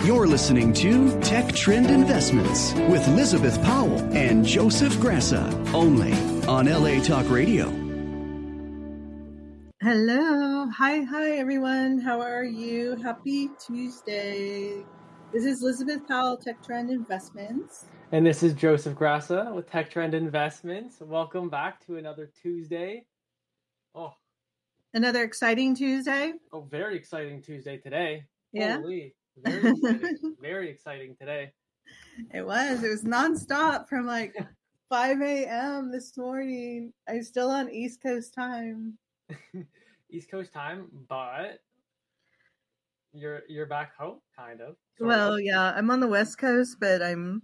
You're listening to Tech Trend Investments with Elizabeth Powell and Joseph Grassa, only on LA Talk Radio. Hello. Hi, everyone. How are you? Happy Tuesday. This is Elizabeth Powell, Tech Trend Investments. And this is Joseph Grassa with Tech Trend Investments. Welcome back to another Tuesday. Another exciting Tuesday. Oh, very exciting Tuesday today. Yeah. Holy, very exciting. Very exciting today. It was nonstop from like 5 a.m. this morning. I'm still on East Coast time. East Coast time, but you're back home, kind of. Well, yeah, I'm on the West Coast, but I'm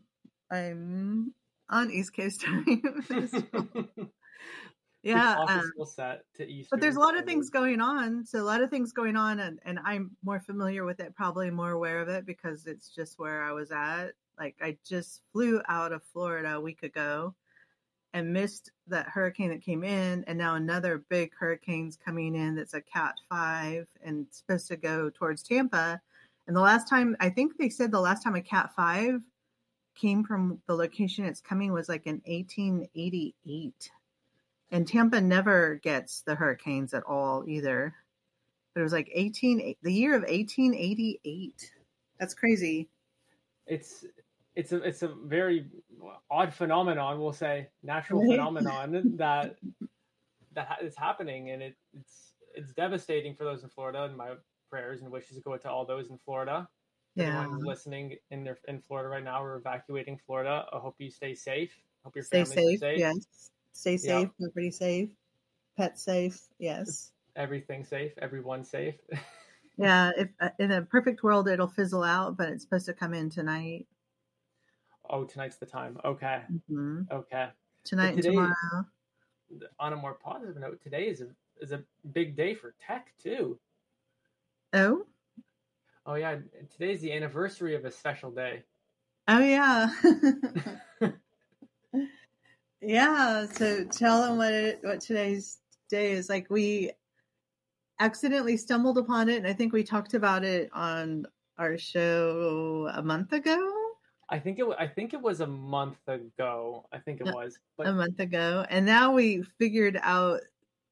on East Coast time. Yeah, set to Eastern, but there's a lot of things going on. So a lot of things going on, and I'm more familiar with it, probably more aware of it because it's just where I was at. Like I just flew out of Florida a week ago and missed that hurricane that came in, and now another big hurricane's coming in that's a Cat 5 and supposed to go towards Tampa. And the last time, I think they said the last time a Cat 5 came from the location it's coming was like in 1888. And Tampa never gets the hurricanes at all either. But it was like the year of 1888. That's crazy. It's a very odd phenomenon, we'll say, natural phenomenon that is happening, and it's devastating for those in Florida. And my prayers and wishes go to all those in Florida. Yeah. Everyone listening in Florida right now, we're evacuating Florida. I hope you stay safe. Hope your stay families safe. Yes. Stay safe, everybody safe, pets safe, yes. Everything safe, everyone safe. Yeah, if in a perfect world, it'll fizzle out, but it's supposed to come in tonight. Oh, tonight's the time. Okay. Mm-hmm. Okay. Tonight and tomorrow. On a more positive note, today is a big day for tech, too. Oh? Oh, yeah. Today's the anniversary of a special day. Oh, yeah. Yeah, so tell them what today's day is. Like we accidentally stumbled upon it, and I think we talked about it on our show a month ago. I think it was a month ago. I think it was a month ago, and now we figured out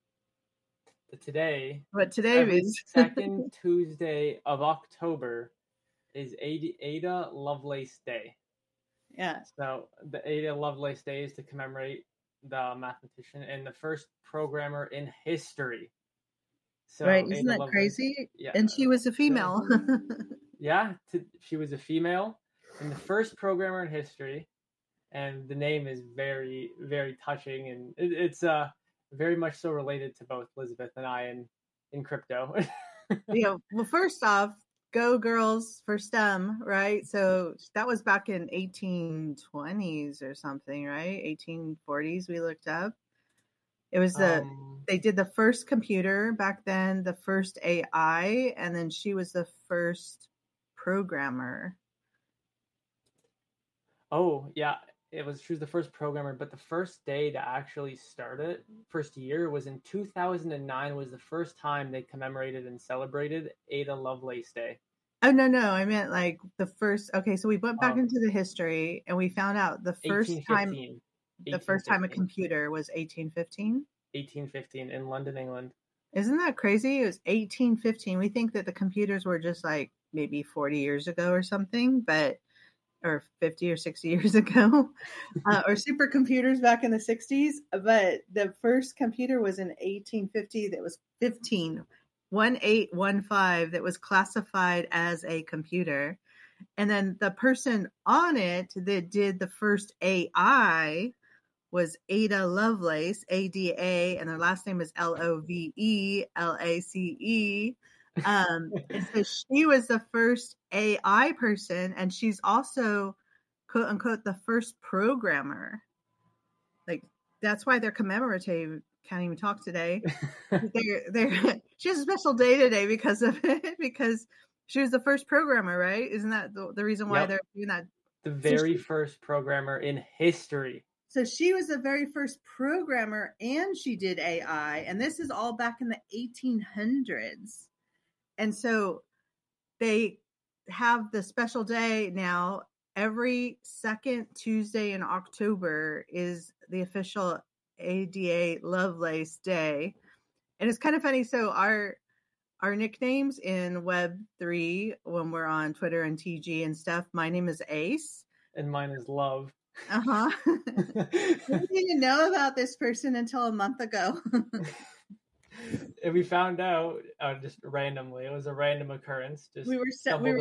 today. What today is? Second Tuesday of October is Ada Lovelace Day. Yeah. So the Ada Lovelace Day is to commemorate the mathematician and the first programmer in history. So right, isn't that crazy? Yeah. And she was a female. Yeah, she was a female and the first programmer in history. And the name is very, very touching, and it's very much so related to both Elizabeth and I in crypto. Yeah. Well, first off, go girls for STEM, right? So that was back in 1820s or something, right? 1840s we looked up. It was they did the first computer back then, the first AI, and then she was the first programmer. Oh, yeah. She was the first programmer, but the first day to actually start it, first year, was in 2009 was the first time they commemorated and celebrated Ada Lovelace Day. Oh, no. I meant like the first. Okay, so we went back into the history and we found out the first time a computer was 1815. 1815 in London, England. Isn't that crazy? It was 1815. We think that the computers were just like maybe 40 years ago or something, or 50 or 60 years ago, or supercomputers back in the 60s. But the first computer was in 1850 that was 1815 that was classified as a computer. And then the person on it that did the first AI was Ada Lovelace, ADA, and her last name is LOVELACE. And so she was the first AI person, and she's also, quote unquote, the first programmer. Like, that's why they're commemorative. Can't even talk today. She has a special day today because of it, because she was the first programmer, right? Isn't that the reason why they're doing that? The very first programmer in history. So she was the very first programmer, and she did AI, and this is all back in the 1800s. And so they have the special day now. Every second Tuesday in October is the official ADA Lovelace Day. And it's kind of funny. So our nicknames in Web3 when we're on Twitter and TG and stuff, my name is Ace. And mine is Love. Uh-huh. We didn't know about this person until a month ago. And we found out just randomly. It was a random occurrence. Just we were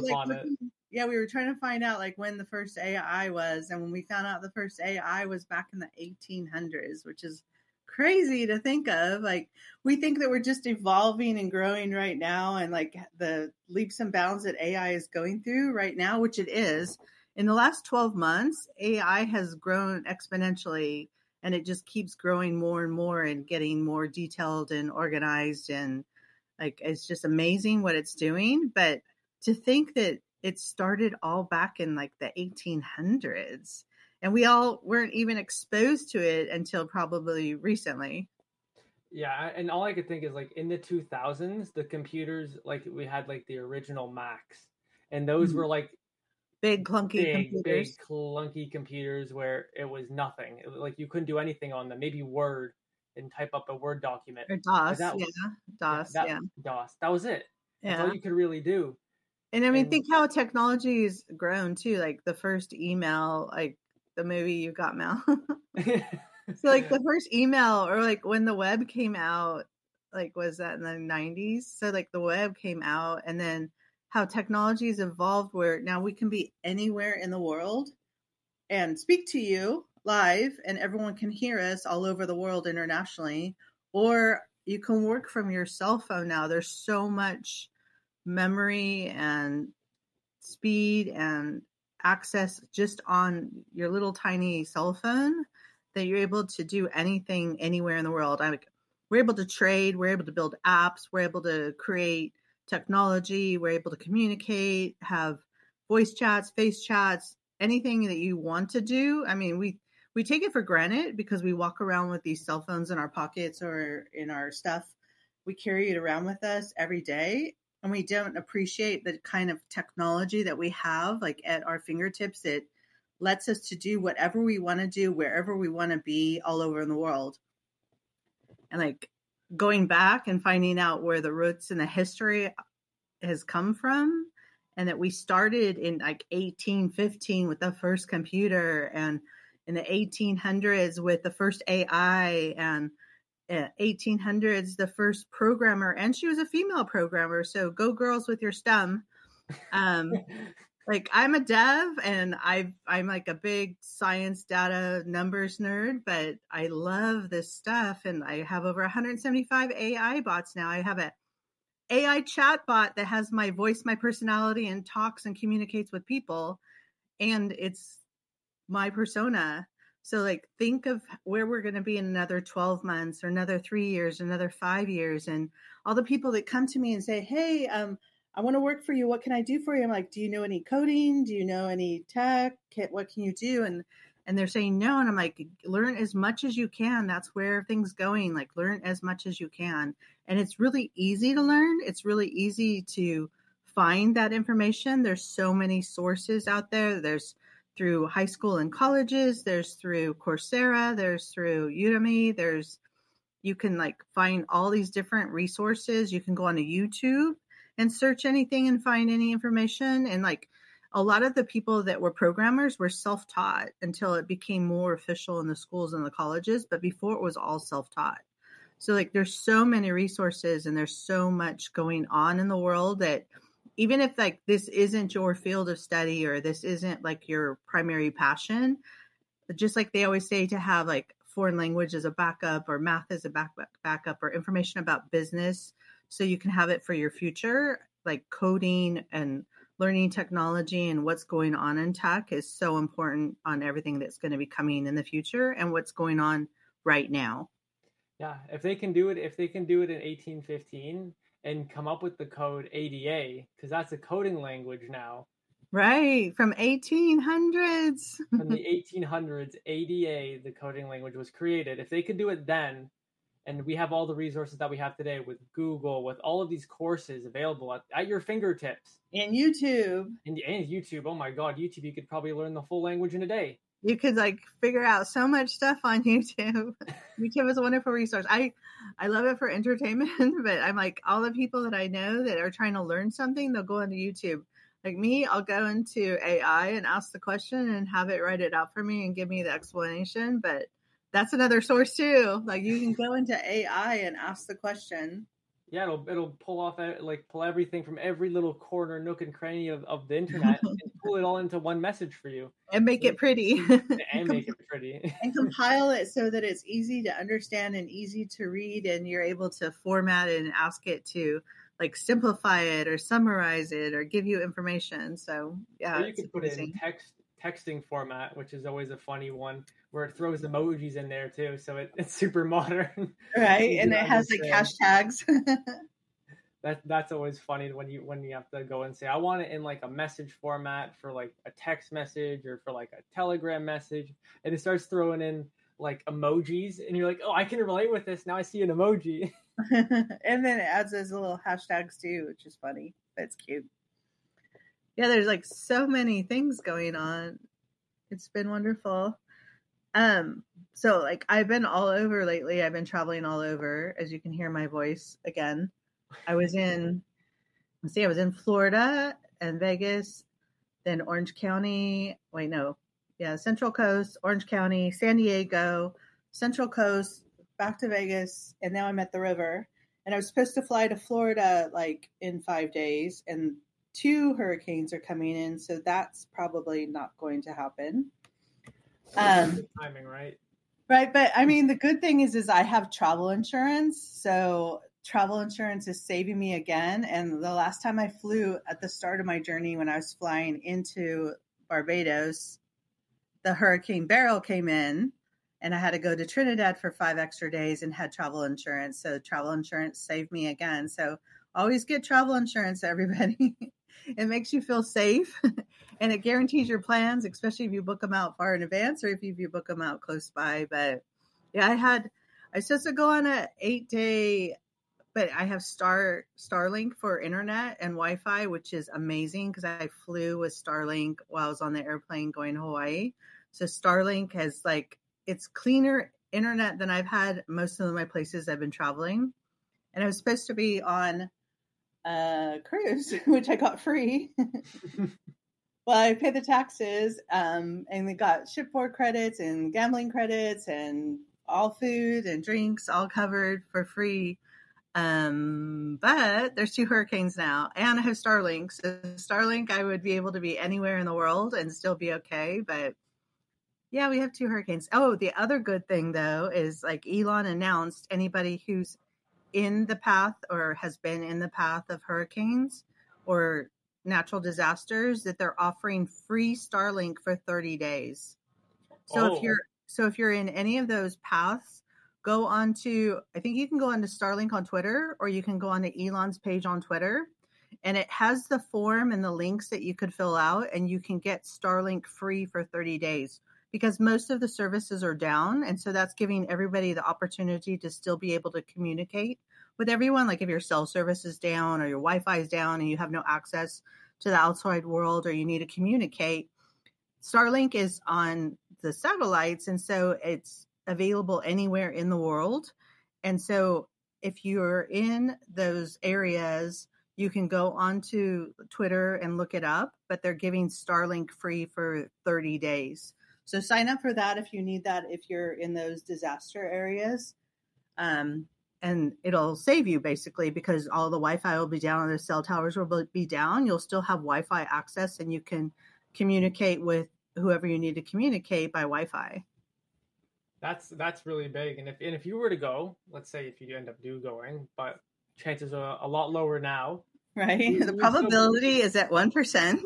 trying to find out like when the first AI was, and when we found out the first AI was back in the 1800s, which is crazy to think of. Like, we think that we're just evolving and growing right now, and like the leaps and bounds that AI is going through right now, which it is. In the last 12 months, AI has grown exponentially, and it just keeps growing more and more and getting more detailed and organized. And like, it's just amazing what it's doing. But to think that it started all back in like the 1800s, and we all weren't even exposed to it until probably recently. Yeah. And all I could think is like in the 2000s, the computers, like we had like the original Macs, and those were like big clunky computers where it was nothing. It was like you couldn't do anything on them. Maybe Word and type up a Word document. Or DOS, DOS. That was it. That's all you could really do. And I mean, think how technology has grown too. Like the first email, like the movie You Got Mail. So like the first email, or like when the web came out, like was that in the 90s? So like the web came out, and then how technology has evolved where now we can be anywhere in the world and speak to you live, and everyone can hear us all over the world internationally. Or you can work from your cell phone now. There's so much memory and speed and access just on your little tiny cell phone that you're able to do anything anywhere in the world. We're able to trade, we're able to build apps, we're able to create technology, we're able to communicate, have voice chats, face chats, anything that you want to do. I mean, we take it for granted because we walk around with these cell phones in our pockets or in our stuff. We carry it around with us every day, and we don't appreciate the kind of technology that we have like at our fingertips. It lets us to do whatever we want to do, wherever we want to be, all over in the world. And like going back and finding out where the roots and the history has come from, and that we started in like 1815 with the first computer, and in the 1800s with the first AI, and 1800s the first programmer, and she was a female programmer. So go girls with your STEM. Like I'm a dev, and I'm like a big science data numbers nerd, but I love this stuff. And I have over 175 AI bots now. I have a AI chat bot that has my voice, my personality, and talks and communicates with people. And it's my persona. So like, think of where we're going to be in another 12 months or another 3 years, another 5 years. And all the people that come to me and say, hey, I want to work for you. What can I do for you? I'm like, do you know any coding? Do you know any tech? What can you do? And they're saying no. And I'm like, learn as much as you can. That's where things going. Like, learn as much as you can. And it's really easy to learn. It's really easy to find that information. There's so many sources out there. There's through high school and colleges. There's through Coursera. There's through Udemy. You can like find all these different resources. You can go on to YouTube and search anything and find any information. And like a lot of the people that were programmers were self-taught until it became more official in the schools and the colleges. But before, it was all self-taught. So like there's so many resources, and there's so much going on in the world that even if like this isn't your field of study, or this isn't like your primary passion, just like they always say to have like foreign language as a backup, or math as a backup, or information about business, so you can have it for your future, like coding and learning technology and what's going on in tech is so important on everything that's going to be coming in the future and what's going on right now. Yeah, if they can do it in 1815 and come up with the code ADA, because that's a coding language now. Right, from 1800s. From the 1800s, ADA, the coding language, was created. If they could do it then, And we have all the resources that we have today with Google, with all of these courses available at your fingertips. And YouTube. And YouTube. Oh my God, YouTube, you could probably learn the full language in a day. You could like figure out so much stuff on YouTube. YouTube is a wonderful resource. I love it for entertainment, but I'm like, all the people that I know that are trying to learn something, they'll go into YouTube. Like me, I'll go into AI and ask the question and have it write it out for me and give me the explanation. But that's another source too. Like you can go into AI and ask the question. Yeah, it'll pull everything from every little corner, nook and cranny of the internet and pull it all into one message for you. And make it pretty. And make it pretty. And compile it so that it's easy to understand and easy to read, and you're able to format it and ask it to like simplify it or summarize it or give you information. So yeah. Or you could put it in texting format, which is always a funny one, where it throws emojis in there too, so it's super modern, right? And it has like hashtags. That's always funny when you have to go and say, I want it in like a message format for like a text message or for like a Telegram message, and it starts throwing in like emojis, and you're like, oh, I can relate with this now. I see an emoji. And then it adds those little hashtags too, which is funny, but it's cute. Yeah, there's like so many things going on. It's been wonderful. So like I've been all over lately. I've been traveling all over, as you can hear my voice again. I was in Florida and Vegas, then Orange County. Central Coast, Orange County, San Diego, Central Coast, back to Vegas, and now I'm at the river. And I was supposed to fly to Florida like in 5 days, and 2 hurricanes are coming in, so that's probably not going to happen. Timing, right? Right, but I mean, the good thing is I have travel insurance, so travel insurance is saving me again. And the last time I flew at the start of my journey, when I was flying into Barbados, the Hurricane Beryl came in, and I had to go to Trinidad for 5 extra days and had travel insurance. So travel insurance saved me again. So always get travel insurance, everybody. It makes you feel safe, and it guarantees your plans, especially if you book them out far in advance or if you book them out close by. But yeah, I was supposed to go on an 8-day, but I have Starlink for internet and Wi-Fi, which is amazing because I flew with Starlink while I was on the airplane going to Hawaii. So Starlink has it's cleaner internet than I've had most of my places I've been traveling. And I was supposed to be on cruise, which I got free. Well, I paid the taxes, and we got shipboard credits and gambling credits and all food and drinks all covered for free. But there's 2 hurricanes now, and I have Starlink. So Starlink, I would be able to be anywhere in the world and still be okay. But yeah, we have 2 hurricanes. Oh, the other good thing though is Elon announced anybody who's in the path or has been in the path of hurricanes or natural disasters, that they're offering free Starlink for 30 days. So if you're in any of those paths, go on to, I think you can go on to Starlink on Twitter, or you can go on to Elon's page on Twitter, and it has the form and the links that you could fill out, and you can get Starlink free for 30 days because most of the services are down. And so that's giving everybody the opportunity to still be able to communicate with everyone. Like if your cell service is down or your Wi-Fi is down and you have no access to the outside world, or you need to communicate, Starlink is on the satellites. And so it's available anywhere in the world. And so if you're in those areas, you can go onto Twitter and look it up, but they're giving Starlink free for 30 days. So sign up for that if you need that, if you're in those disaster areas. And it'll save you basically because all the Wi-Fi will be down and the cell towers will be down. You'll still have Wi-Fi access, and you can communicate with whoever you need to communicate by Wi-Fi. That's really big. And if you were to go, let's say if you end up going, but chances are a lot lower now. Right. The probability is at 1%.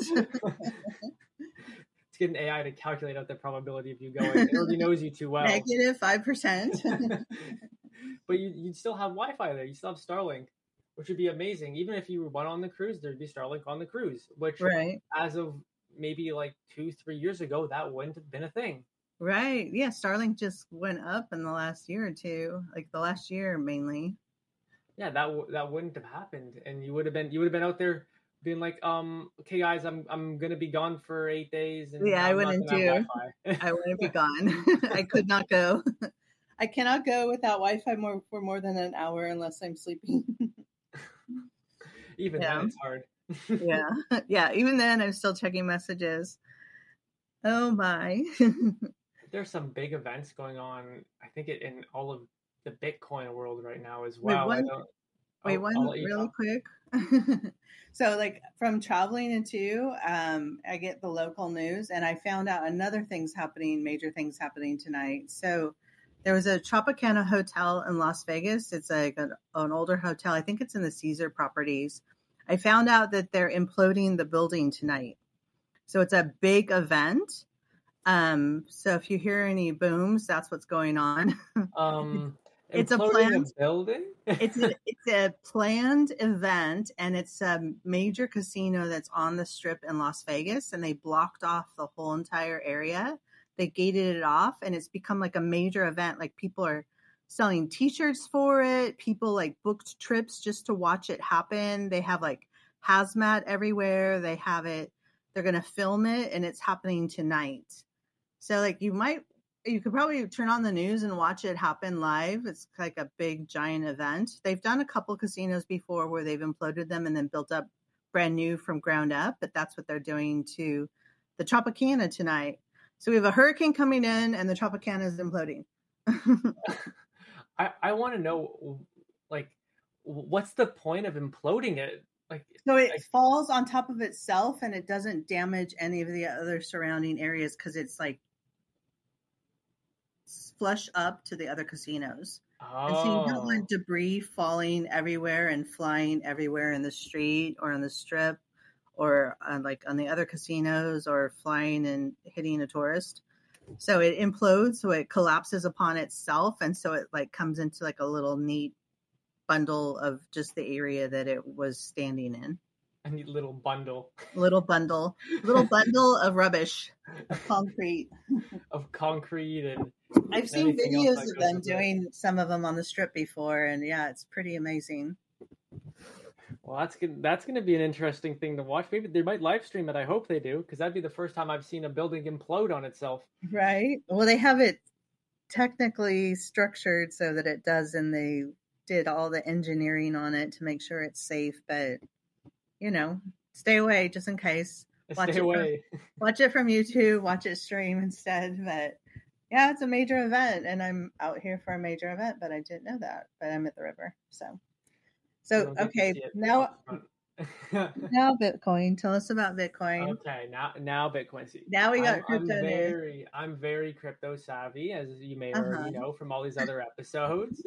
It's getting AI to calculate out the probability of you going. It already knows you too well. Negative 5%. But you'd still have Wi-Fi there. You still have Starlink, which would be amazing. Even if you went on the cruise, there'd be Starlink on the cruise, which as of maybe 2-3 years ago, that wouldn't have been a thing. Right. Yeah. Starlink just went up in the last year or two, like the last year mainly. Yeah, that wouldn't have happened, and you would have been out there being like, okay, guys, I'm gonna be gone for 8 days, and Yeah, I I'm not wouldn't gonna have do. Wi-Fi. I wouldn't be gone. I could not go. I cannot go without Wi-Fi for more than an hour unless I'm sleeping. Even then, Yeah. it's hard. Yeah. Yeah. Even then, I'm still checking messages. Oh my. There's some big events going on. I think in all of the Bitcoin world right now as Wait, well. I don't. I'll one let you really talk. quick. So, like from traveling into, I get the local news, and I found out another thing's happening, major things happening tonight. So, there was a Tropicana hotel in Las Vegas. It's like an older hotel. I think it's in the Caesar properties. I found out that they're imploding the building tonight. So it's a big event. So if you hear any booms, that's what's going on. It's a Imploding a planned building. it's a planned event, and it's a major casino that's on the strip in Las Vegas, and they blocked off the whole entire area. They gated it off, and it's become like a major event. Like people are selling t-shirts for it. People like booked trips just to watch it happen. They have like hazmat everywhere. They have it. They're going to film it, and it's happening tonight. So like you could probably turn on the news and watch it happen live. It's like a big giant event. They've done a couple casinos before where they've imploded them and then built up brand new from ground up, but that's what they're doing to the Tropicana tonight. So we have a hurricane coming in and the Tropicana is imploding. I want to know, like, what's the point of imploding it? Like, so it falls on top of itself and it doesn't damage any of the other surrounding areas because it's like flush up to the other casinos. And so you don't want debris falling everywhere and flying everywhere in the street or on the strip or like on the other casinos or flying and hitting a tourist. So it implodes, so it collapses upon itself. And so it like comes into like a little neat bundle of just the area that it was standing in. A neat little bundle. Little bundle of rubbish, of concrete. Of concrete and I've seen videos of them doing some of them on the strip before, and yeah, it's pretty amazing. Well, that's good. That's going to be an interesting thing to watch. Maybe they might live stream it. I hope they do, because that'd be the first time I've seen a building implode on itself. Right. Well, they have it technically structured so that it does, and they did all the engineering on it to make sure it's safe. But stay away just in case. Stay away. Watch it from YouTube. Watch it stream instead. But yeah, it's a major event, and I'm out here for a major event, but I didn't know that. But I'm at the river, so okay. Now Bitcoin. Tell us about Bitcoin. Okay, now Bitcoin. See, now we got crypto. I'm very crypto savvy, as you may already know from all these other episodes.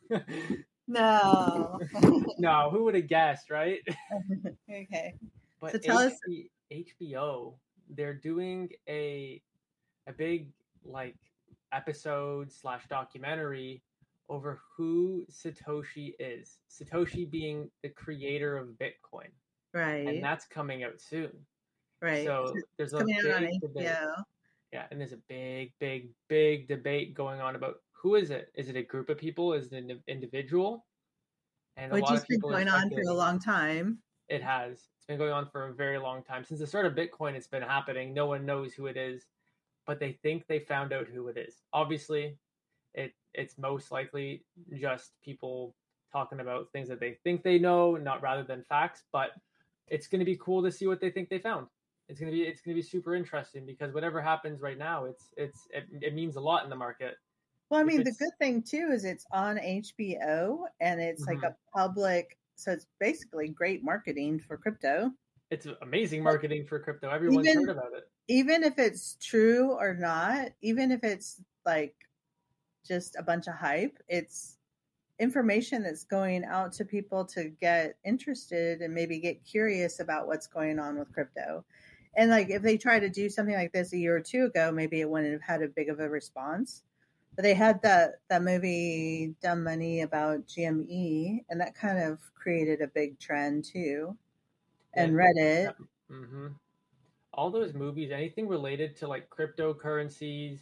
No, no, who would have guessed, right? Okay, but so tell us. HBO, they're doing a big like episode / documentary over who Satoshi is. Satoshi being the creator of Bitcoin. Right. And that's coming out soon. Right. So there's a big debate. Yeah, and there's a big debate going on about who is it? Is it a group of people? Is it an individual? And which has been going on for a long time. It has. It's been going on for a very long time. Since the start of Bitcoin, it's been happening. No one knows who it is, but they think they found out who it is. Obviously, it's most likely just people talking about things that they think they know, not rather than facts. But it's going to be cool to see what they think they found. It's going to be super interesting because whatever happens right now, it means a lot in the market. Well, I mean, the good thing too is it's on HBO and it's like a public, so it's basically great marketing for crypto. It's amazing marketing for crypto. Everyone's heard about it. Even if it's true or not, even if it's like just a bunch of hype, it's information that's going out to people to get interested and maybe get curious about what's going on with crypto. And like if they try to do something like this a year or two ago, maybe it wouldn't have had a big of a response. But they had that movie Dumb Money about GME, and that kind of created a big trend too. And Reddit. All those movies, anything related to like cryptocurrencies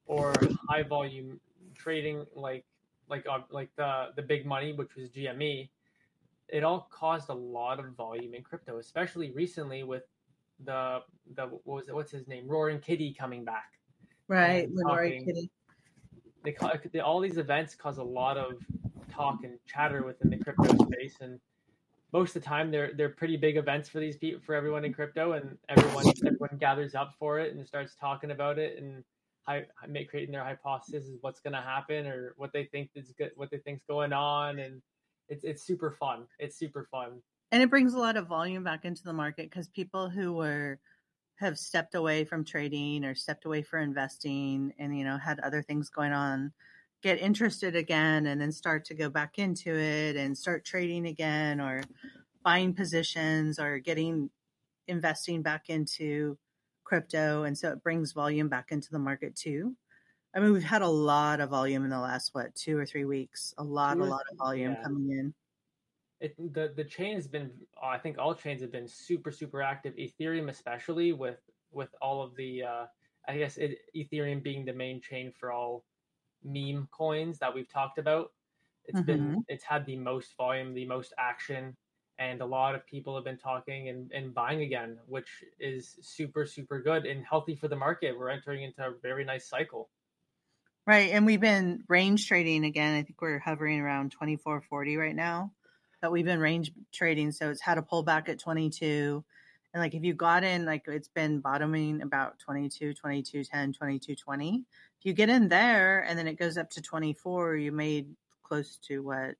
or high volume trading, like the big money, which was GME, it all caused a lot of volume in crypto, especially recently with the what's his name, Roaring Kitty coming back. Right, Roaring Kitty. All these events cause a lot of talk and chatter within the crypto space, and most of the time they're pretty big events for these people, for everyone in crypto, and everyone gathers up for it and starts talking about it and creating their hypothesis is what's going to happen or what they think is good, what they think's going on, and it's super fun. It's super fun, and it brings a lot of volume back into the market because people who have stepped away from trading or stepped away for investing and had other things going on get interested again and then start to go back into it and start trading again or buying positions or investing back into crypto. And so it brings volume back into the market too. I mean, we've had a lot of volume in the last, 2 or 3 weeks, a lot of volume coming in. The chain has been, I think all chains have been super, super active. Ethereum, especially with all of the, I guess Ethereum being the main chain for all meme coins that we've talked about. It's had the most volume, the most action, and a lot of people have been talking and buying again, which is super, super good and healthy for the market. We're entering into a very nice cycle. Right. And we've been range trading again. I think we're hovering around 24.40 right now, but we've been range trading. So it's had a pullback at 22. And like, if you got in, like it's been bottoming about 22, 22.10, 22.20. If you get in there and then it goes up to 24, you made close to what?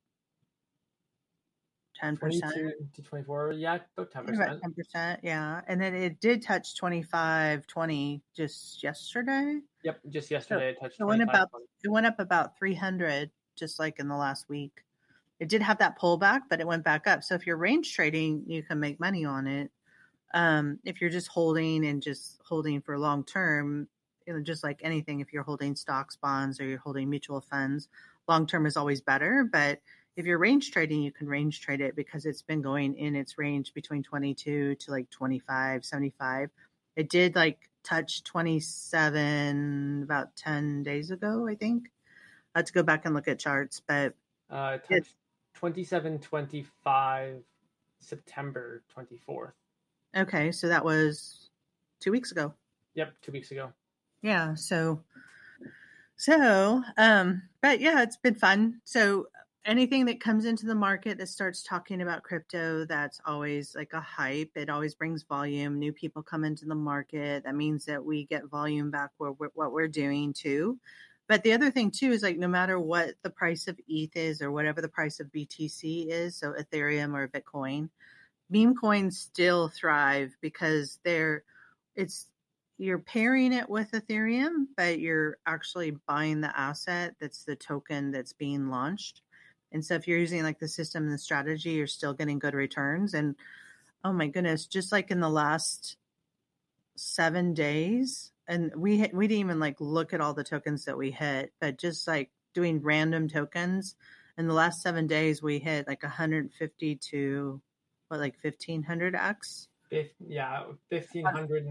10%? 22 to 24. Yeah, about 10%. About 10%. Yeah. And then it did touch 25.20 just yesterday. Yep. Just yesterday. So it went up about 300, just like in the last week. It did have that pullback, but it went back up. So if you're range trading, you can make money on it. If you're just holding for long term, just like anything, if you're holding stocks, bonds, or you're holding mutual funds, long term is always better. But if you're range trading, you can range trade it because it's been going in its range between 22 to like 25, 75. It did like touch 27 about 10 days ago, I think. I have to go back and look at charts, but it touched 27.25 September 24th. Okay, so that was 2 weeks ago. Yep, 2 weeks ago. Yeah, but yeah, it's been fun. So anything that comes into the market that starts talking about crypto, that's always like a hype. It always brings volume. New people come into the market. That means that we get volume back what we're doing too. But the other thing too is like no matter what the price of ETH is or whatever the price of BTC is, so Ethereum or Bitcoin, meme coins still thrive because you're pairing it with Ethereum, but you're actually buying the asset that's the token that's being launched. And so if you're using like the system and the strategy, you're still getting good returns. And oh my goodness, just like in the last 7 days, and we didn't even like look at all the tokens that we hit, but just like doing random tokens in the last 7 days, we hit like 150 to 1,500x. Yeah, 1,500,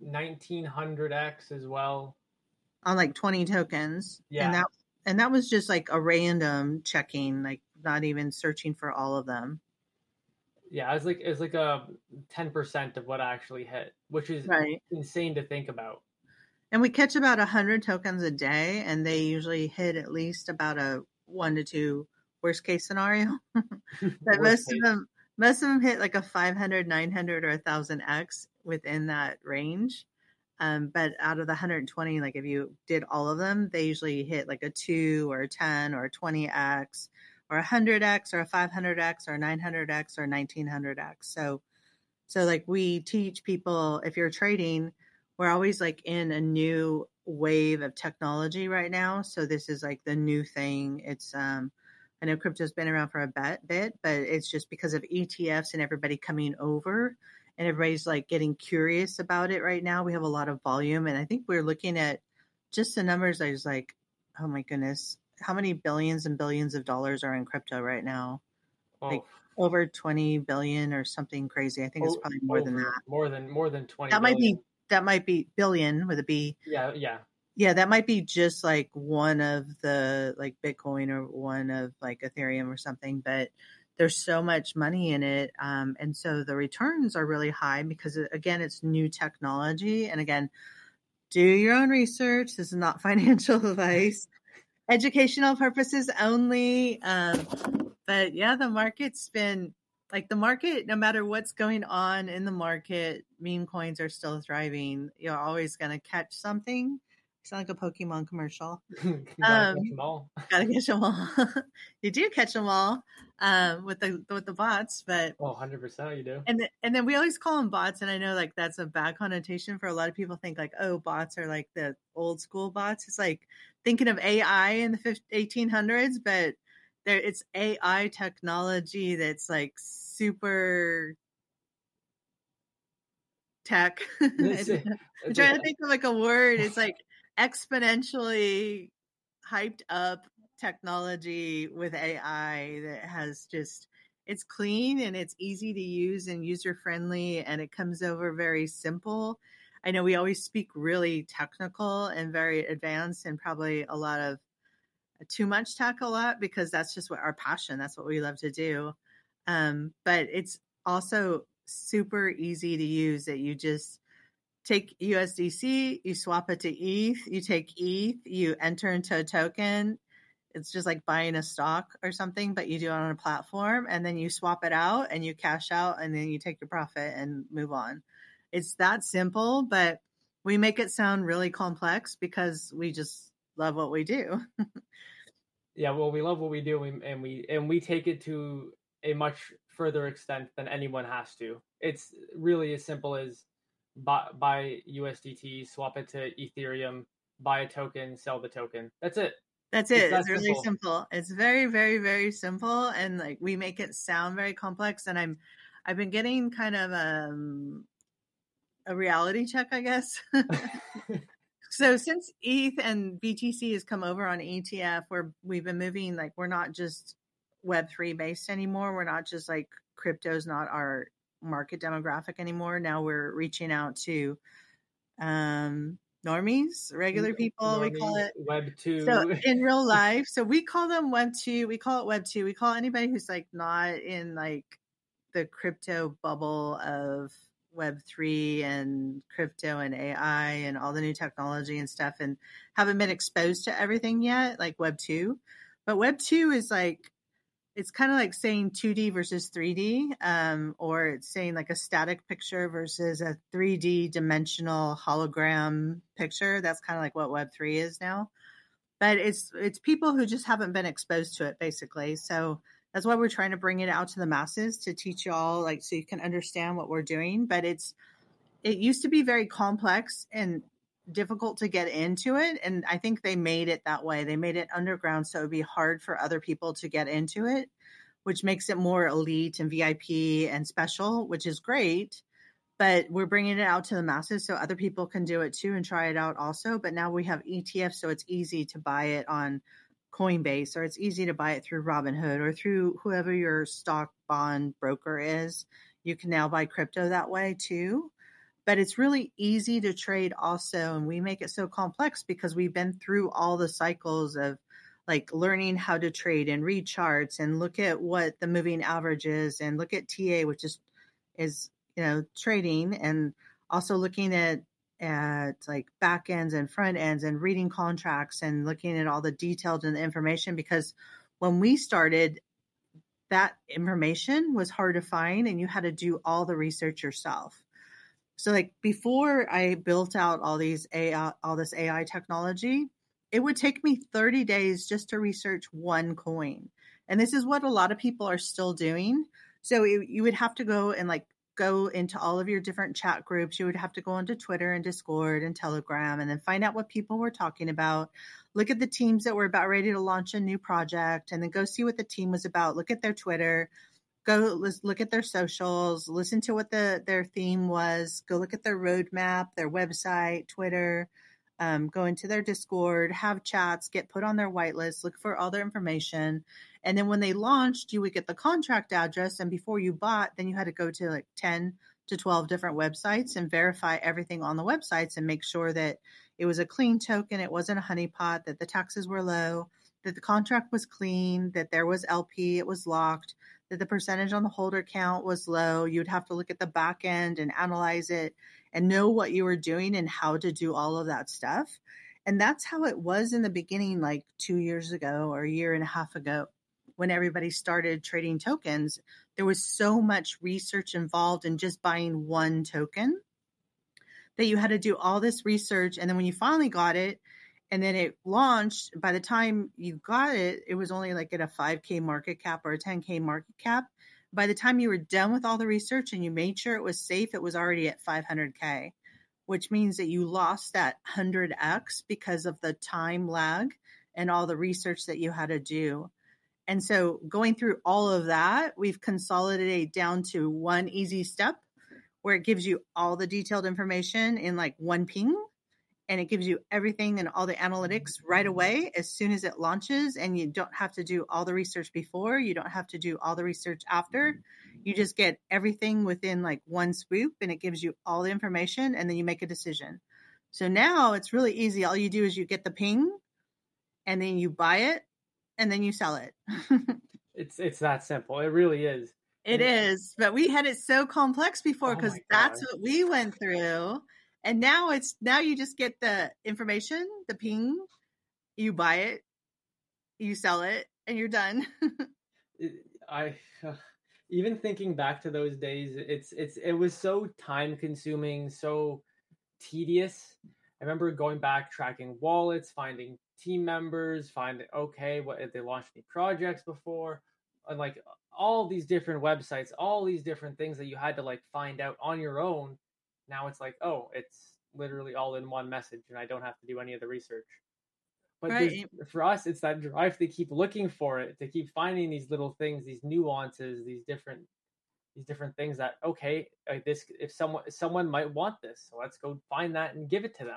1,900x as well. On like 20 tokens. Yeah. And that was just like a random checking, like not even searching for all of them. Yeah, it's like a 10% of what I actually hit, which is insane to think about. And we catch about 100 tokens a day, and they usually hit at least about a 1 to 2 worst case scenario. But most of them hit like a 500, 900, or 1,000x within that range. But out of the 120, like if you did all of them, they usually hit like a 2 or a 10 or a 20x or a 100x or a 500x or a 900x or 1,900x. So like we teach people, if you're trading, we're always like in a new wave of technology right now. So this is like the new thing. It's, I know crypto's been around for a bit, but it's just because of ETFs and everybody coming over and everybody's like getting curious about it right now. We have a lot of volume. And I think we're looking at just the numbers. I was like, oh my goodness, how many billions and billions of dollars are in crypto right now? Oh. Like over 20 billion or something crazy. I think it's probably more than that. More than 20 that billion. That might be billion with a B. Yeah. Yeah, that might be just like one of the like Bitcoin or one of like Ethereum or something, but there's so much money in it. And so the returns are really high because, again, it's new technology. And again, do your own research. This is not financial advice, educational purposes only. But yeah, the market's been like the market, no matter what's going on in the market, meme coins are still thriving. You're always going to catch something. Sound like a Pokemon commercial. Gotta catch them all. Gotta catch them all. You do catch them all with the bots, but 100% you do. And then we always call them bots, and I know like that's a bad connotation for a lot of people. Think like, oh, bots are like the old school bots. It's like thinking of AI in the 1800s, but it's AI technology that's like super tech. I'm trying to think of like a word. It's like exponentially hyped up technology with AI that has just, it's clean and it's easy to use and user friendly, and it comes over very simple. I know we always speak really technical and very advanced and probably a lot of too much tech a lot because that's just what our passion, that's what we love to do. But it's also super easy to use, that you just take USDC, you swap it to ETH, you take ETH, you enter into a token. It's just like buying a stock or something, but you do it on a platform, and then you swap it out and you cash out, and then you take your profit and move on. It's that simple, but we make it sound really complex because we just love what we do. Yeah, well, we love what we do, and we take it to a much further extent than anyone has to. It's really as simple as buy USDT, swap it to Ethereum, buy a token, sell the token. That's it. That's it. It's really simple. It's very, very, very simple, and like we make it sound very complex. And I've been getting kind of a reality check, I guess. So since ETH and BTC has come over on ETF, we've been moving, like we're not just Web3 based anymore. We're not just like crypto's not our market demographic anymore. Now we're reaching out to normies, regular people, normies, we call it Web2. So in real life, so we call them Web2. We call it Web2. We call anybody who's like not in like the crypto bubble of Web3 and crypto and AI and all the new technology and stuff, and haven't been exposed to everything yet, like Web2. But Web2 is like, it's kind of like saying 2D versus 3D, or it's saying like a static picture versus a 3D dimensional hologram picture. That's kind of like what Web3 is now. But it's people who just haven't been exposed to it, basically. So that's why we're trying to bring it out to the masses, to teach you all, like, so you can understand what we're doing. But it used to be very complex and difficult to get into it, and I think they made it that way. They made it underground, so it would be hard for other people to get into it, which makes it more elite and VIP and special, which is great. But we're bringing it out to the masses so other people can do it too and try it out also. But now we have ETFs, so it's easy to buy it on Coinbase, or it's easy to buy it through Robinhood, or through whoever your stock bond broker is. You can now buy crypto that way too. But it's really easy to trade also. And we make it so complex because we've been through all the cycles of like learning how to trade and read charts and look at what the moving average is, and look at TA, which is trading, and also looking at like back ends and front ends and reading contracts and looking at all the detailed and the information. Because when we started, that information was hard to find and you had to do all the research yourself. So like before I built out all this AI technology, it would take me 30 days just to research one coin. And this is what a lot of people are still doing. So you would have to go and like go into all of your different chat groups. You would have to go onto Twitter and Discord and Telegram, and then find out what people were talking about. Look at the teams that were about ready to launch a new project, and then go see what the team was about. Look at their Twitter. Go look at their socials, listen to what their theme was, go look at their roadmap, their website, Twitter, go into their Discord, have chats, get put on their whitelist, look for all their information. And then when they launched, you would get the contract address. And before you bought, then you had to go to like 10 to 12 different websites and verify everything on the websites and make sure that it was a clean token. It wasn't a honeypot, that the taxes were low, that the contract was clean, that there was LP, it was locked, that the percentage on the holder count was low. You'd have to look at the back end and analyze it and know what you were doing and how to do all of that stuff. And that's how it was in the beginning, like 2 years ago or a year and a half ago, when everybody started trading tokens. There was so much research involved in just buying one token that you had to do all this research. And then when you finally got it, and then it launched, by the time you got it, it was only like at a 5K market cap or a 10K market cap. By the time you were done with all the research and you made sure it was safe, it was already at 500K, which means that you lost that 100X because of the time lag and all the research that you had to do. And so going through all of that, we've consolidated down to one easy step where it gives you all the detailed information in like one ping. And it gives you everything and all the analytics right away as soon as it launches. And you don't have to do all the research before. You don't have to do all the research after. You just get everything within like one swoop, and it gives you all the information, and then you make a decision. So now it's really easy. All you do is you get the ping, and then you buy it, and then you sell it. It's that simple. It really is. It is. But we had it so complex before because that's what we went through. And now you just get the information, the ping, you buy it, you sell it, and you're done. Even thinking back to those days, it was so time consuming, so tedious. I remember going back, tracking wallets, finding team members, finding what if they launched any projects before, and like all these different websites, all these different things that you had to like find out on your own. Now it's like, it's literally all in one message, and I don't have to do any of the research. But for us, it's that drive to keep looking for it, to keep finding these little things, these nuances, these different things that if someone might want this, so let's go find that and give it to them.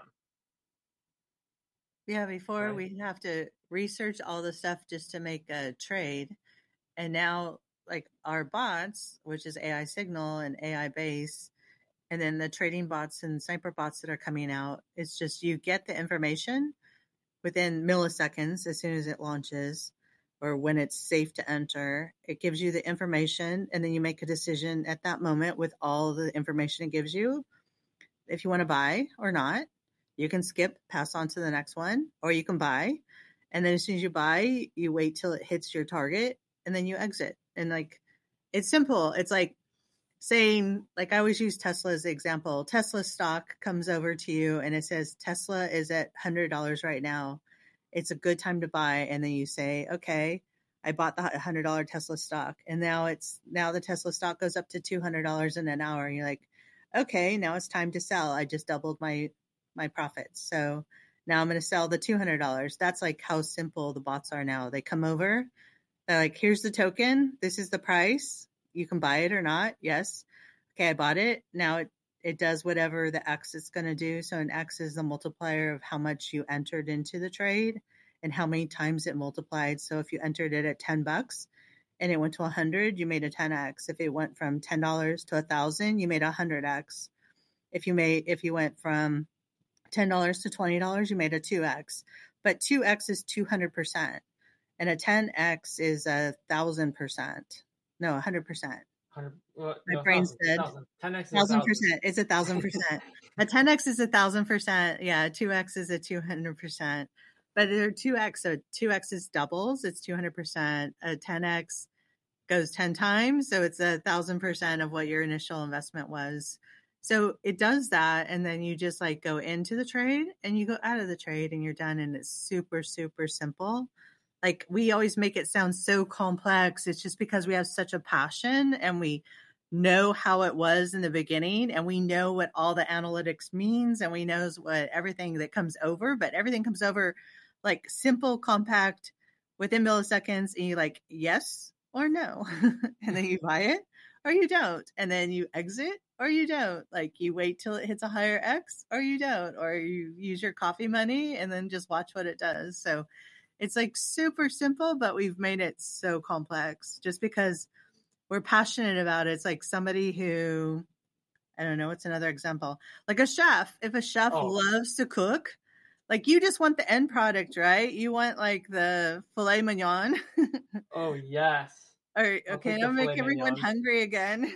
Yeah, before we'd have to research all the stuff just to make a trade, and now like our bots, which is AI Signal and AI Base. And then the trading bots and sniper bots that are coming out, it's just you get the information within milliseconds as soon as it launches or when it's safe to enter. It gives you the information, and then you make a decision at that moment with all the information it gives you. If you want to buy or not, you can skip, pass on to the next one, or you can buy. And then as soon as you buy, you wait till it hits your target, and then you exit. And like, it's simple. It's like, saying, like I always use Tesla as the example. Tesla stock comes over to you and it says Tesla is at $100 right now. It's a good time to buy. And then you say, okay, I bought the $100 Tesla stock, and now the Tesla stock goes up to $200 in an hour. And you're like, okay, now it's time to sell. I just doubled my profits. So now I'm going to sell the $200. That's like how simple the bots are now. They come over, they're like, here's the token. This is the price. You can buy it or not. Yes. Okay, I bought it. Now it does whatever the X is going to do. So an X is the multiplier of how much you entered into the trade and how many times it multiplied. So if you entered it at $10 and it went to 100, you made a 10X. If it went from $10 to 1,000, you made a 100X. If you went from $10 to $20, you made a 2X. But 2X is 200%, and a 10X is 1,000%. No, 100%. My brain said 10X 1,000%. It's 1,000%. A 10X is 1,000%. Yeah, 2X is 200%. But there are 2X, so 2X is doubles. It's 200%. A 10X goes 10 times, so it's 1,000% of what your initial investment was. So it does that, and then you just like go into the trade and you go out of the trade and you're done, and it's super, super simple. Like, we always make it sound so complex. It's just because we have such a passion and we know how it was in the beginning, and we know what all the analytics means, and we know what everything that comes over, but everything comes over like simple, compact, within milliseconds, and you like, yes or no. And then you buy it or you don't. And then you exit or you don't. Like, you wait till it hits a higher X or you don't, or you use your coffee money and then just watch what it does. So it's like super simple, but we've made it so complex just because we're passionate about it. It's like somebody who, I don't know, what's another example? Like a chef. If a chef loves to cook, Like you just want the end product, right? You want like the filet mignon. Oh yes. All right, I'll okay, take I'll the make filet everyone mignon. hungry again.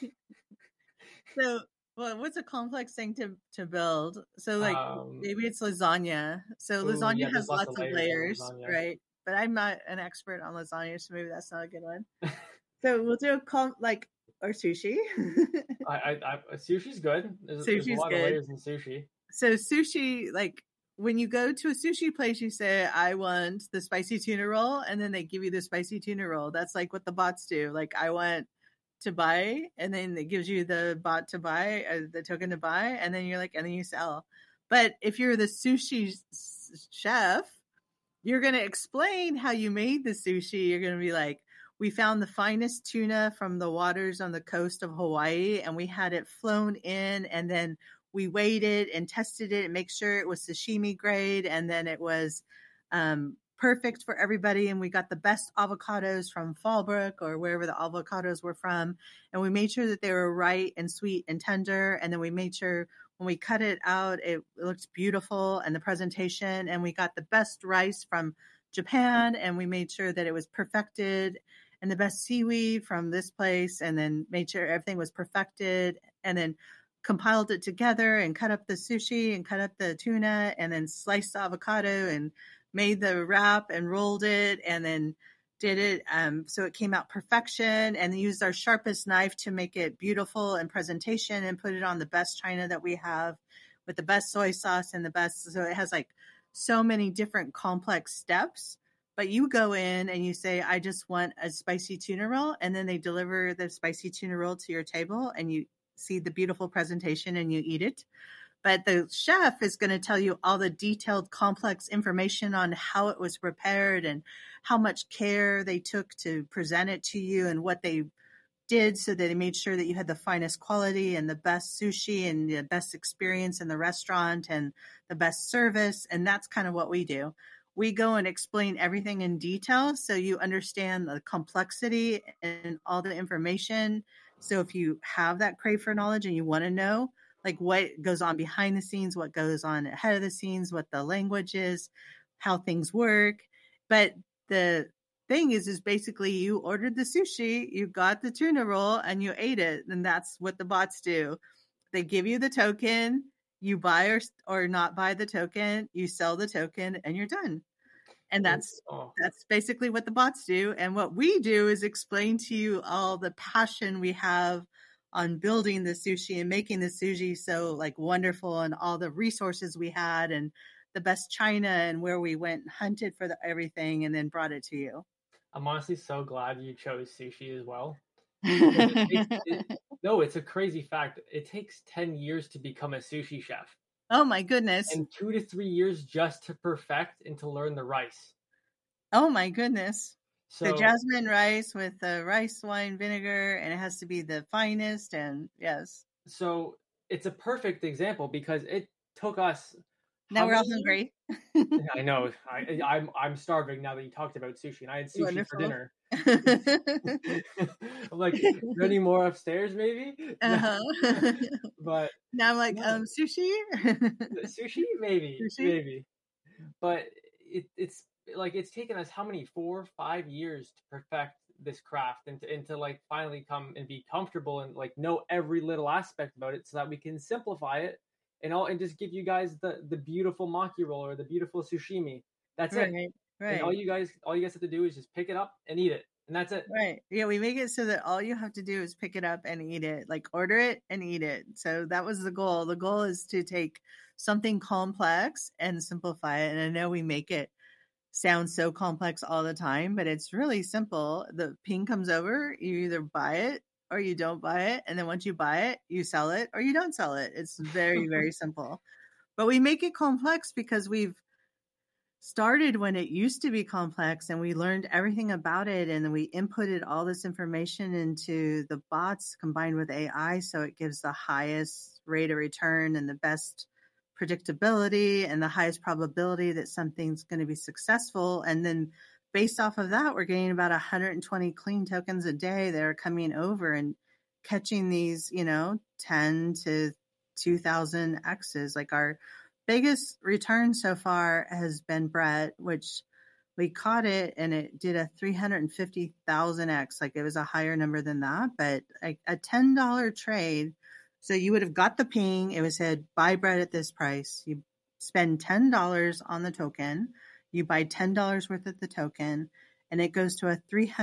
So, well, what's a complex thing to build? So, like, Um, maybe it's lasagna. So, oh lasagna yeah, has there's lots lots of of layers in layers, lasagna. right? But I'm not an expert on lasagna, so maybe that's not a good one. So, we'll do like or sushi. Sushi's good. There's a Sushi's lot of good. layers in sushi. So, sushi, like when you go to a sushi place, you say, "I want the spicy tuna roll," and then they give you the spicy tuna roll. That's like what the bots do. Like, I want to buy, and then it gives you the bot to buy, the token to buy, and then you're like, and then you sell. But if you're the sushi chef, you're going to explain how you made the sushi. You're going to be like, we found the finest tuna from the waters on the coast of Hawaii, and we had it flown in, and then we weighed it and tested it and make sure it was sashimi grade, and then it was perfect for everybody. And we got the best avocados from Fallbrook or wherever the avocados were from. And we made sure that they were right and sweet and tender. And then we made sure when we cut it out, it looked beautiful and the presentation. And we got the best rice from Japan, and we made sure that it was perfected, and the best seaweed from this place, and then made sure everything was perfected, and then compiled it together and cut up the sushi and cut up the tuna and then sliced the avocado and made the wrap and rolled it and then did it so it came out perfection, and used our sharpest knife to make it beautiful in presentation and put it on the best china that we have with the best soy sauce and the best. So it has like so many different complex steps, but you go in and you say, I just want a spicy tuna roll, and then they deliver the spicy tuna roll to your table and you see the beautiful presentation and you eat it. But the chef is going to tell you all the detailed, complex information on how it was prepared and how much care they took to present it to you and what they did so that they made sure that you had the finest quality and the best sushi and the best experience in the restaurant and the best service. And that's kind of what we do. We go and explain everything in detail so you understand the complexity and all the information. So if you have that crave for knowledge and you want to know, like what goes on behind the scenes, what goes on ahead of the scenes, what the language is, how things work. But the thing is basically you ordered the sushi, you got the tuna roll, and you ate it. And that's what the bots do. They give you the token, you buy or not buy the token, you sell the token, and you're done. And that's basically what the bots do. And what we do is explain to you all the passion we have on building the sushi and making the sushi so like wonderful, and all the resources we had and the best china and where we went and hunted for everything and then brought it to you. I'm honestly so glad you chose sushi as well. No, it's a crazy fact. It takes 10 years to become a sushi chef. Oh my goodness. And 2 to 3 years just to perfect and to learn the rice. Oh my goodness. So, the jasmine rice with the rice wine vinegar, and it has to be the finest. And yes. So it's a perfect example because it took us. Now we're all hungry. I know. I'm starving now that you talked about sushi, and I had sushi Wonderful. for dinner. I'm like, any more upstairs, maybe? Uh-huh. But now I'm like, sushi? Sushi? Maybe. Sushi? Maybe. But it's like it's taken us how many 4 or 5 years to perfect this craft and to like finally come and be comfortable and like know every little aspect about it so that we can simplify it and just give you guys the beautiful maki roll or the beautiful sushimi. That's it. Right. And all you guys have to do is just pick it up and eat it. And that's it. Right. Yeah, we make it so that all you have to do is pick it up and eat it. Like order it and eat it. So that was the goal. The goal is to take something complex and simplify it. And I know we make it sound so complex all the time, but it's really simple. The ping comes over, you either buy it or you don't buy it. And then once you buy it, you sell it or you don't sell it. It's very, very simple. But we make it complex because we've started when it used to be complex and we learned everything about it, and then we inputted all this information into the bots combined with AI, so it gives the highest rate of return and the best predictability and the highest probability that something's going to be successful. And then based off of that, we're getting about 120 clean tokens a day that are coming over and catching these 10 to 2,000 X's. Like our biggest return so far has been Brett, which we caught it and it did a 350,000x. Like it was a higher number than that, but a $10 trade. So you would have got the ping. It was said, buy Brett at this price. You spend $10 on the token. You buy $10 worth of the token and it goes to a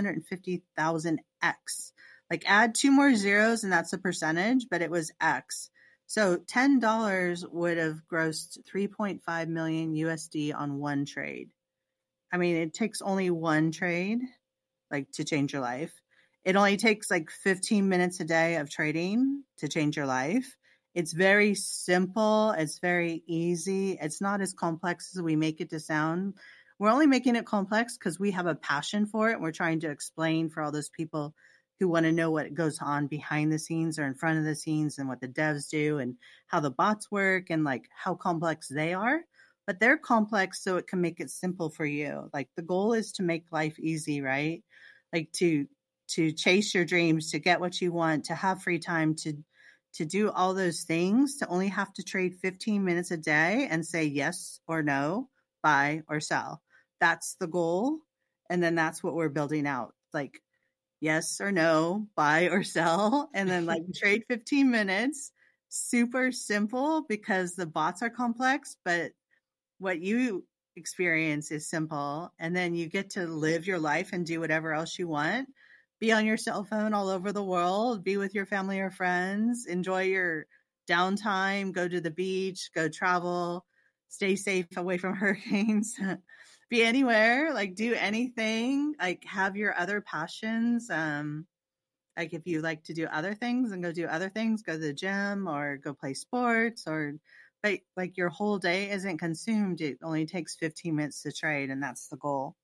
350,000x. Like add 2 more zeros and that's a percentage, but it was X. So $10 would have grossed 3.5 million USD on one trade. I mean, it takes only one trade, like to change your life. It only takes like 15 minutes a day of trading to change your life. It's very simple. It's very easy. It's not as complex as we make it to sound. We're only making it complex because we have a passion for it. We're trying to explain for all those people who want to know what goes on behind the scenes or in front of the scenes and what the devs do and how the bots work and like how complex they are. But they're complex so it can make it simple for you. Like the goal is to make life easy, right? Like to chase your dreams, to get what you want, to have free time, to do all those things, to only have to trade 15 minutes a day and say yes or no, buy or sell. That's the goal. And then that's what we're building out. Like yes or no, buy or sell. And then like trade 15 minutes, super simple because the bots are complex, but what you experience is simple. And then you get to live your life and do whatever else you want. Be on your cell phone all over the world, be with your family or friends, enjoy your downtime, go to the beach, go travel, stay safe away from hurricanes, be anywhere, like do anything, like have your other passions. Like if you like to do other things and go do other things, go to the gym or go play sports but like your whole day isn't consumed. It only takes 15 minutes to trade and that's the goal.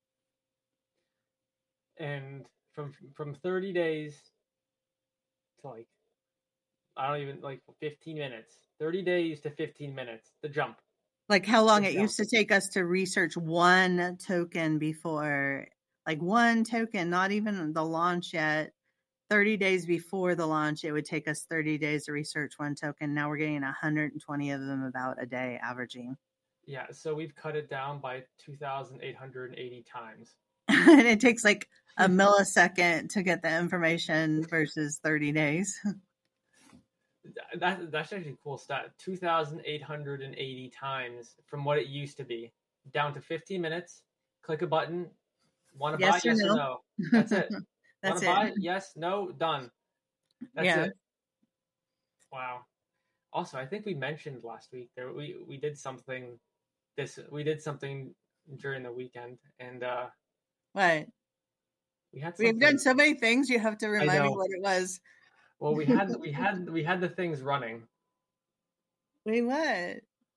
And from 30 days to like, I don't even like 15 minutes, 30 days to 15 minutes, the jump. Like how long it used to take us to research one token before, like one token, not even the launch yet. 30 days before the launch, it would take us 30 days to research one token. Now we're getting 120 of them about a day averaging. Yeah, so we've cut it down by 2,880 times. And it takes like a millisecond to get the information versus 30 days. That's actually a cool stat. 2,880 times from what it used to be, down to 15 minutes. Click a button. Want to buy? Yes or no? That's it. Want to buy? Yes, no, done. That's it. Wow. Also, I think we mentioned last week that we did something. We did something during the weekend, and what? We've done so many things. You have to remind me what it was. Well, we had the things running. Wait, what?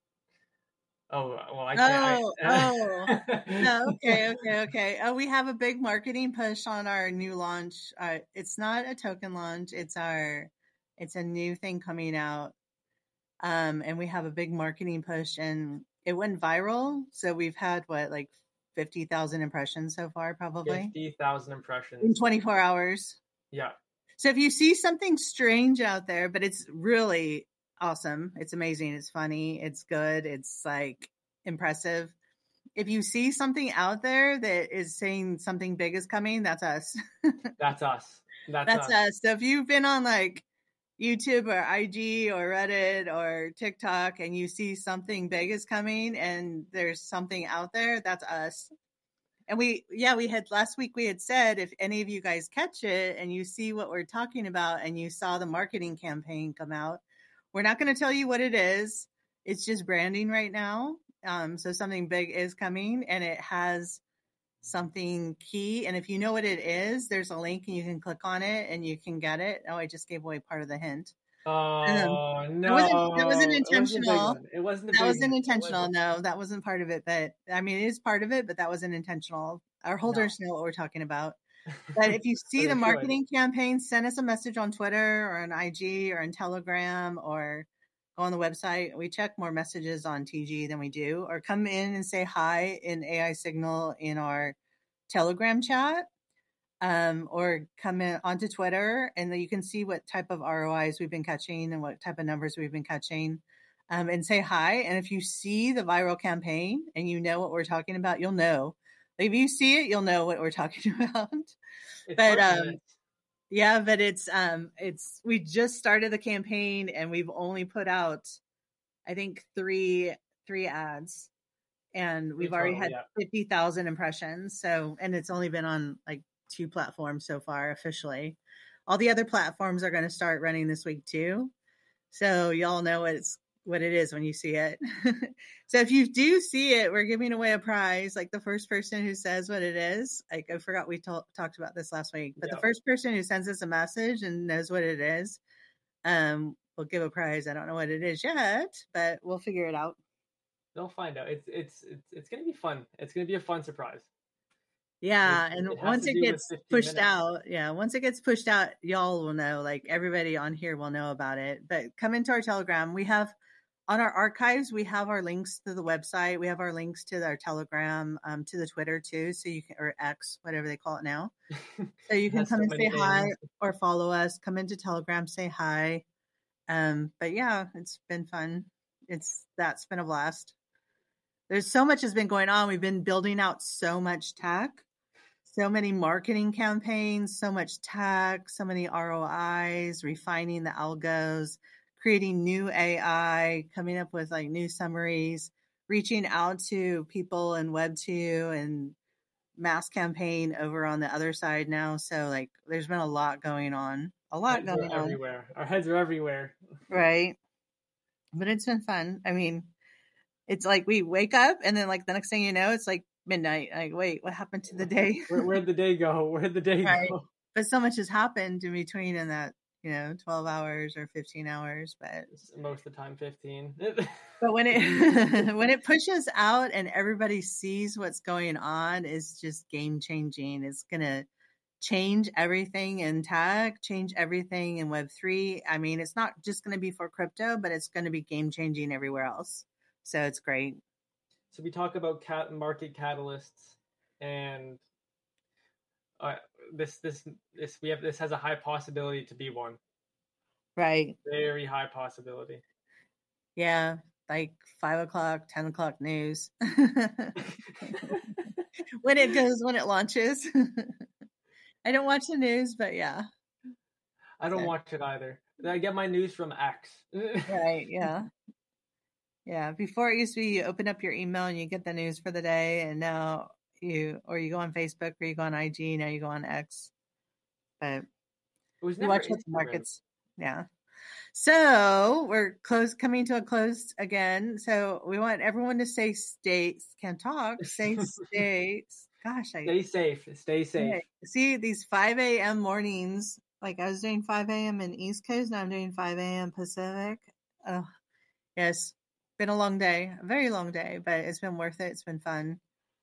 Oh, well, I can't. No, okay. Oh, we have a big marketing push on our new launch. It's not a token launch. It's a new thing coming out. And we have a big marketing push and it went viral. So we've had like 50,000 impressions so far, probably 50,000 impressions in 24 hours. Yeah. So if you see something strange out there, but it's really awesome, it's amazing, it's funny, it's good, it's like impressive. If you see something out there that is saying something big is coming, that's us. That's us. That's us. So if you've been on like YouTube or IG or Reddit or TikTok and you see something big is coming and there's something out there, that's us. And we had last week, we had said, if any of you guys catch it and you see what we're talking about and you saw the marketing campaign come out, we're not going to tell you what it is. It's just branding right now. So something big is coming and it has something key. And if you know what it is, there's a link and you can click on it and you can get it. Oh, I just gave away part of the hint. Oh, no. That wasn't intentional. It wasn't intentional. No, that wasn't part of it. But I mean, it is part of it, but that wasn't intentional. Our holders know what we're talking about. But if you see the marketing campaign, send us a message on Twitter or on IG or on Telegram or go on the website. We check more messages on TG than we do, or come in and say hi in AI Signal in our Telegram chat. Or come in onto Twitter and you can see what type of ROIs we've been catching and what type of numbers we've been catching. and say hi. And if you see the viral campaign and you know what we're talking about, you'll know. If you see it, you'll know what we're talking about. But yeah, but it's we just started the campaign and we've only put out, I think, three ads, and we've already had 50,000 impressions. So, and it's only been on like 2 platforms so far officially. All the other platforms are going to start running this week too. So y'all know what it is when you see it. So if you do see it, we're giving away a prize. Like the first person who says what it is, like I forgot we talked about this last week, but the first person who sends us a message and knows what it is, we'll give a prize. I don't know what it is yet, but we'll figure it out. They'll find out. It's going to be fun. It's going to be a fun surprise. Yeah, and once it gets pushed out, y'all will know. Like everybody on here will know about it. But come into our Telegram. We have on our archives, we have our links to the website. We have our links to our Telegram, to the Twitter too. So you can, or X, whatever they call it now. So you can come and say hi or follow us. Come into Telegram, say hi. But yeah, it's been fun. That's been a blast. There's so much has been going on. We've been building out so much tech, so many marketing campaigns, so much tech, so many ROIs, refining the algos, creating new AI, coming up with like new summaries, reaching out to people in Web2 and mass campaign over on the other side now. So like there's been a lot going on. Everywhere. Our heads are everywhere. Right. But it's been fun. I mean, it's like we wake up and then like the next thing you know, it's like midnight. Like, wait, what happened to the day? Where'd the day go? Go? But so much has happened in between in that, 12 hours or 15 hours, but most of the time 15. But when it pushes out and everybody sees what's going on, it's just game changing. It's going to change everything in tech, change everything in Web3. I mean, it's not just going to be for crypto, but it's going to be game changing everywhere else. So it's great. So we talk about market catalysts, and this has a high possibility to be one. Right. Very high possibility. Yeah, like 5 o'clock, 10 o'clock news. when it launches. I don't watch the news, but yeah. I don't watch it either. I get my news from X. Right, yeah. Yeah, before it used to be you open up your email and you get the news for the day, and now you go on Facebook or you go on IG, now you go on X. But it was you watch what the markets. Yeah. So we're coming to a close again. So we want everyone to stay safe. Stay safe. Stay safe. Okay. See, these 5 a.m. mornings, like I was doing 5 a.m. in East Coast, now I'm doing 5 a.m. Pacific. Oh, yes. Been a long day, a very long day, but it's been worth it. It's been fun.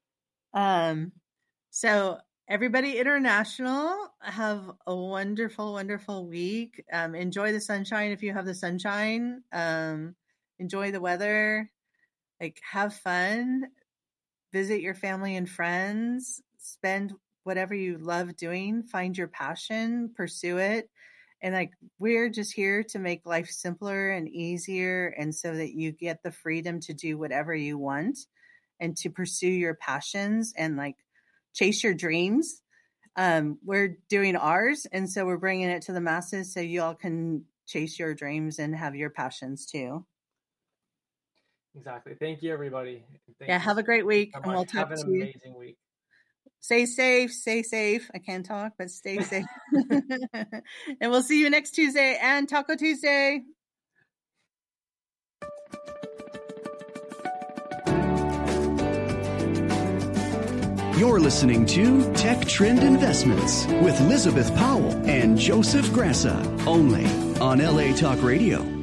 So everybody international, have a wonderful, wonderful week. Enjoy the sunshine if you have the sunshine. Enjoy the weather. Like, have fun. Visit your family and friends. Spend whatever you love doing. Find your passion. Pursue it. And like, we're just here to make life simpler and easier, and so that you get the freedom to do whatever you want and to pursue your passions and like chase your dreams. We're doing ours, and so we're bringing it to the masses so you all can chase your dreams and have your passions too. Exactly. Thank you, everybody. Have a great week, and we'll talk to you. Have an amazing week. Stay safe. I can't talk, but stay safe. And we'll see you next Tuesday and Taco Tuesday. You're listening to Tech Trend Investments with Elizabeth Powell and Joseph Grassa, only on LA Talk Radio.